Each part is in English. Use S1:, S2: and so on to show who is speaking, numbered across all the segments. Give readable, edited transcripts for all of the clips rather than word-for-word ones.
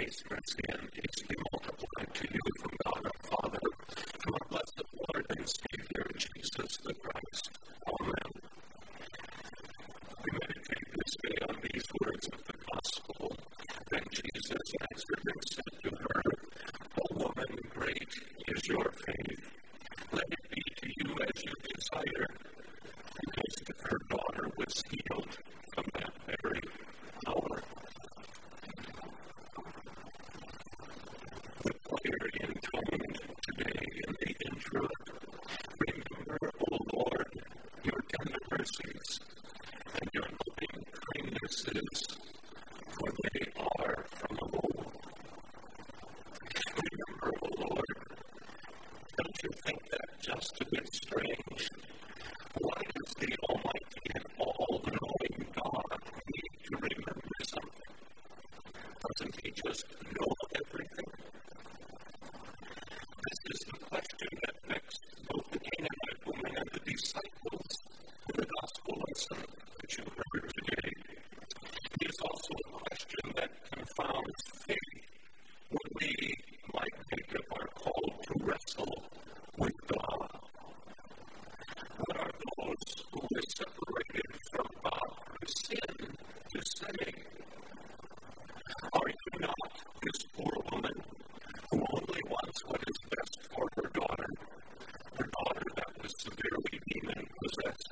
S1: Grace, mercy, and peace be multiplied to you from God our Father, from our blessed Lord and Savior, Jesus the Christ. Amen. We meditate this day on these words of the Gospel. Then Jesus answered and said to her, O woman, great is your faith. Let it be to you as you desire. Because her daughter was healed from that very hour. The choir intoned today in the intro, remember, O Lord, your tender mercies and your loving kindnesses, for they are from of old. Remember, O Lord, don't you think that just a bit strange? Why does the Almighty and all-knowing God need to remember something? Doesn't he just know everything? This is the question that vexed both the Canaanite woman and the disciples in the gospel lesson that you heard today. It is also a question that confounds faith when we, like Jacob, are called to wrestle with God. What are those who are separated from God through sin to sinning? Are you not this poor woman who only wants what is best for her daughter that was severely demon-possessed?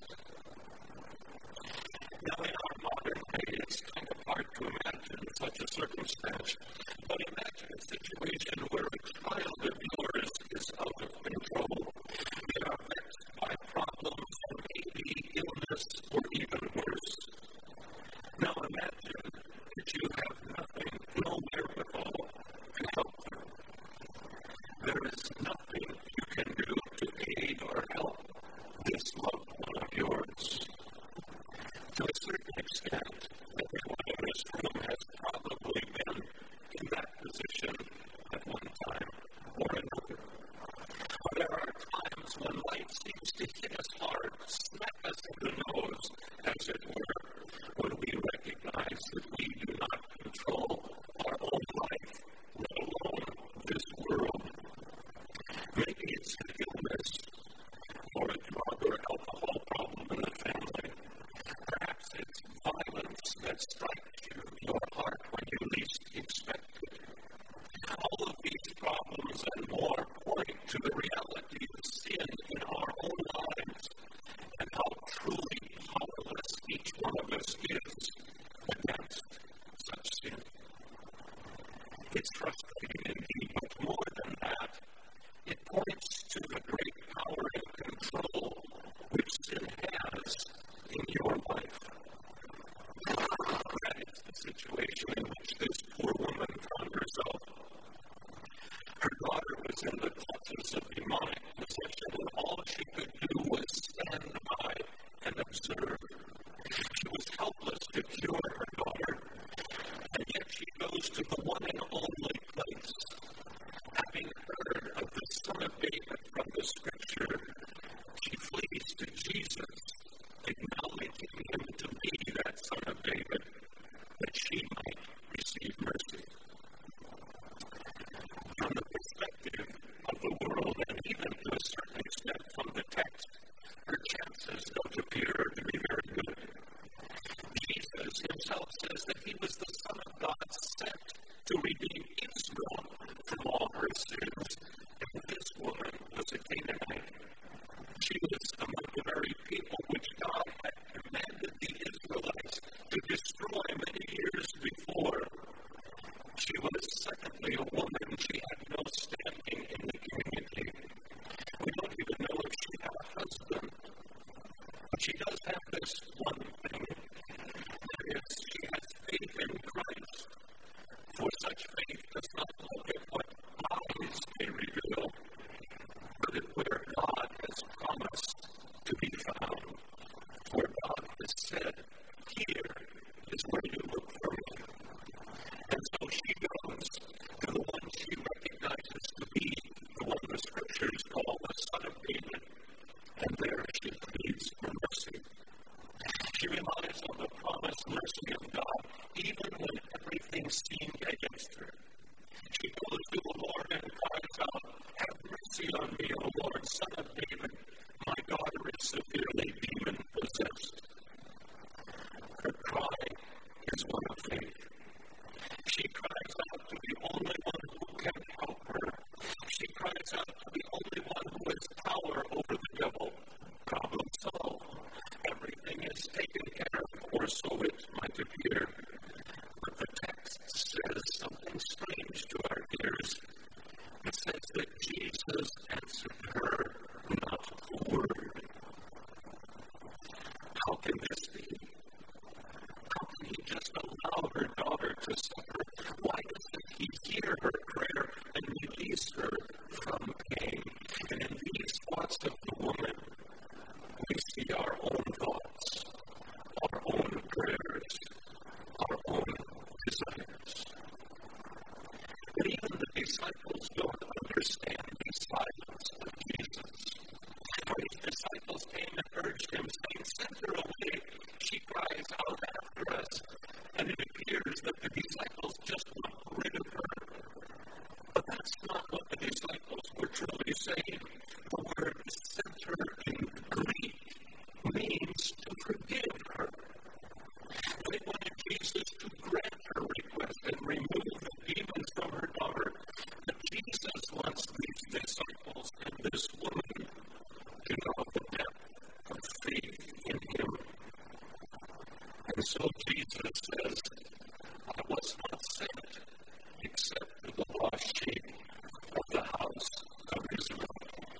S1: Now, in our modern day, it's kind of hard to imagine such a circumstance, but imagine a situation where a child of yours is out of control. They are vexed by problems or maybe illness or even worse. Now imagine that you have nothing, no wherewithal to help them. There is nothing you can do to aid or help this loved one of yours. To a certain extent, everyone in this room has probably been in that position at one time or another. There are times when life seems to hit us hard, smack us in the nose, as it were, when we recognize that we do not control our own life, let alone this world. Maybe it's an illness or a drug or alcohol problem in the family. Perhaps it's violence that strikes your heart when you least expect it. All of these problems and more point to the reality of sin in our own lives and how truly powerless each one of us is against such sin. It's frustrating indeed, but more than that, it points to the great power and control which sin has in your life. That is the situation in which this poor woman found herself. Her daughter was in the clutches of demonic possession, and all she could do was stand by and observe. She was helpless to cure her daughter, and yet she goes to the one and only place. Having heard of the Son of David from the Scripture, she flees to Jesus, acknowledging him to be that Son of David, that she might receive mercy. From the perspective of the world, and even to a certain extent from the text, her chances don't appear to be very good. Jesus himself says that he was the Son of God sent to redeem Israel from all her sins, and this woman was a Canaanite. She was among the very people which God had commanded the Israelites to destroy many years before. She was, secondly, a woman. She had no standing in the community. We don't even know if she had a husband. But she does have this one thing. That is, she has faith in Christ. For such faith does not look at what eyes may reveal, but at where God has promised to be found. For God has said, here is where you look for me. And so she goes to the one she recognizes to be the one the Scriptures call the Son of David, and there she pleads for mercy. She relies on the promised mercy of God, even when everything seemed against her. She goes to the Lord and cries out, "Have mercy on me, O Lord, Son of David. My daughter is severely demon-possessed." Her cry is one of faith. She cries out to the only one who can help her. She cries out to the only one who has power over the devil. Problem solved. Everything is taken care of, or so it might appear. But the text says something strange to our ears. It says that Jesus answered her not a word. How can this be? How can he just allow her daughter to suffer? Why doesn't he hear her prayer and release her from pain? And in these thoughts of the woman, we see our own thoughts, our own prayers, our own desires. But even the disciples don't understand the silence of Jesus. For his disciples came and urged him, saying, "Send her away. She cries out after us." And it appears that the disciples just want rid of her. But that's not what the disciples were truly saying. The word "center" in Greek means to forgive her. They wanted Jesus to grant her request and remove the demons from her daughter. But Jesus wants these disciples and this woman to know the depth of faith in him. And so Jesus says, "I was not sent except to the lost sheep of the house of Israel."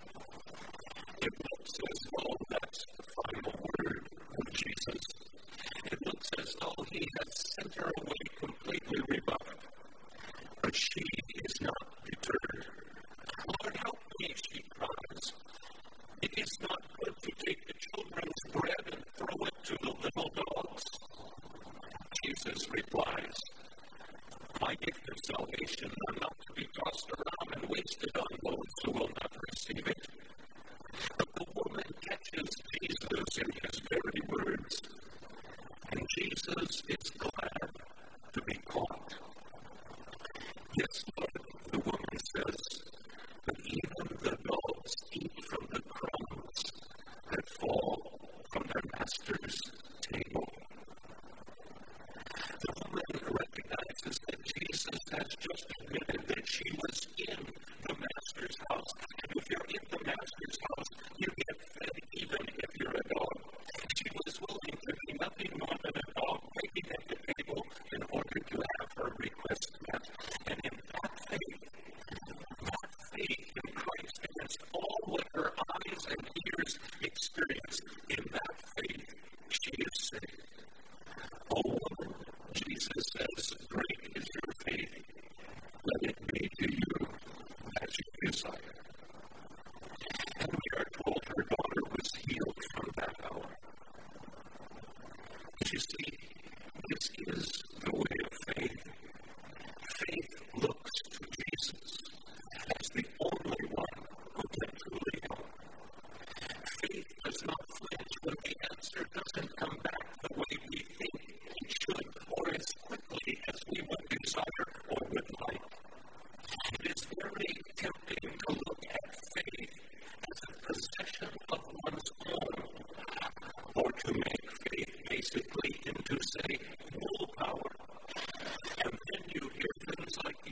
S1: It looks as though that's the final word of Jesus. It looks as though he has sent her away completely rebuffed. But she is not deterred. "Lord, help me," she cries. "It is not good to take the children's bread and throw it to the little dogs." Jesus replies, "My gift of salvation are not to be tossed around and wasted on those who will not receive it." But the woman catches Jesus in his very words, and Jesus is glad to be caught. "Yes, Lord," the woman says, "but even the dogs eat from the crumbs that fall from their master's table." The woman recognizes that Jesus has just admitted that she was in the master's house. And if you're in the master's house, you get fed even if you're a dog. She was willing to be nothing more than a dog waiting at the table in order to have her request met. And in that faith in Christ against all what her eyes and ears experience, in that faith, she is saved. "O woman," Jesus says, "great is your faith. Let it be to you as you desire." And we are told her daughter was healed from that hour. You see, this is the way of faith. Faith looks to Jesus as the only one who can truly help. Faith does not flinch when the answer doesn't come back the way we think it should, or as quickly as we would desire or would like. It is very tempting to look at faith as a possession of one's own, or to make faith basically into, say, willpower. And then you hear things like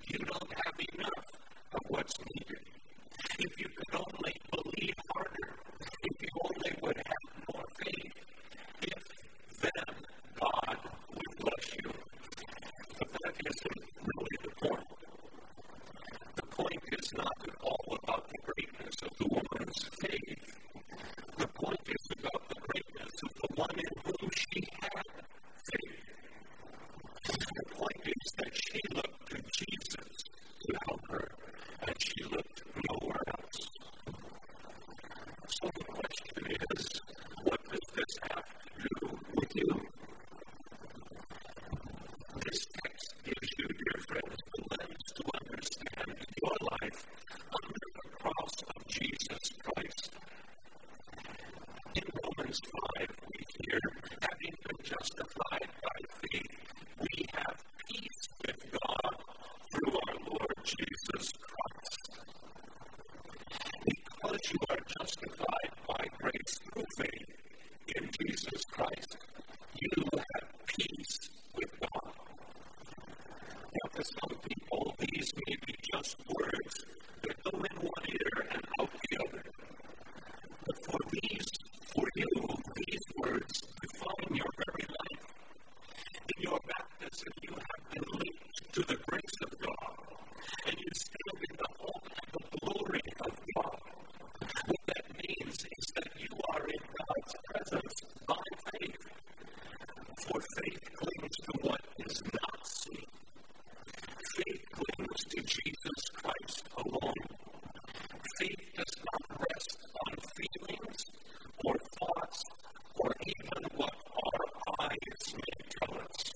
S1: to some people, these may be just words that go in one ear and out the other. But for you, these words define your very life. In your baptism, you have been linked to the grace of God, and you stand in the hope and the glory of God. What that means is that you are in God's presence by faith. For faith clings to what is not seen. Faith clings to Jesus Christ alone. Faith does not rest on feelings or thoughts or even what our eyes may tell us.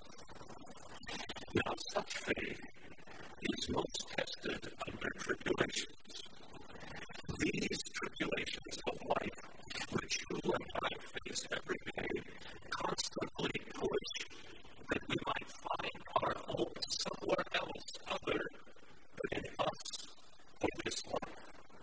S1: Now, such faith is most tested under tribulations. These tribulations of life, which you and I face every day, constantly push that we might find our hope somewhere else other than in us or this life.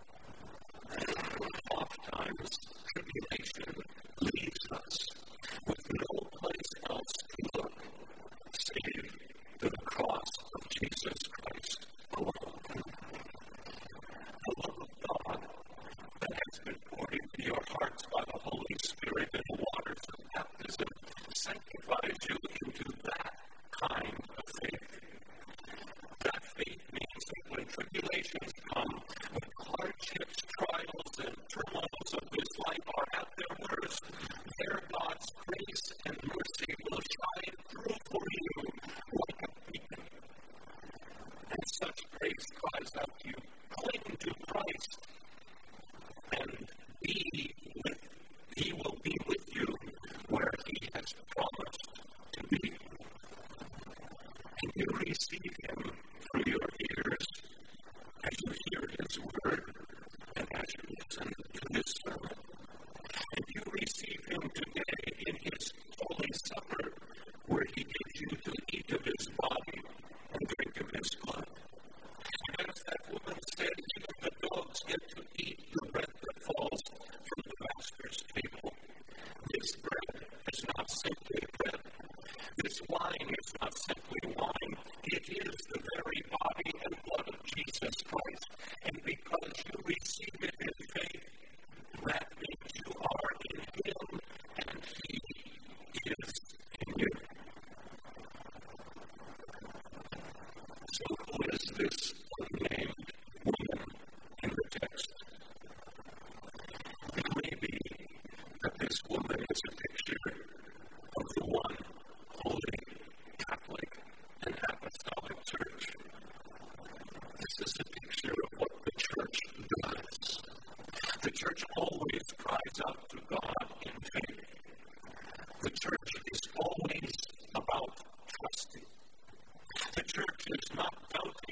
S1: Oftentimes, tribulation leaves us with no place else to look save to the cross of Jesus Christ alone. The love of God that has been poured into your hearts by the Holy Spirit in the waters of baptism sanctifies you into that kind of faith. That faith means that when tribulations come, when hardships, trials, and turmoils of this life are at their worst, there God's grace and mercy will shine through for you like a beacon. And such grace cries out to you, cling to Christ, and He will be with you where He has promised to be. Can you receive Him through your ears as you hear His word and as you listen to His sermon? And you receive Him today in His Holy Supper, where He gives you to eat of His body and drink of His blood. And as that woman said, even the dogs get to eat the bread that falls from the Master's table. This bread is not simply bread. This wine is not simply wine. It is the very body and blood of Jesus Christ. And because you receive it in faith, that means you are in Him and He is in you. So who is this unnamed woman in the text? It may be that this woman is a picture of the one holy, Catholic, and Apostolic Church. This is a picture of what the Church does. The Church always cries out to God in faith. The Church is always about trusting. The Church is not doubting.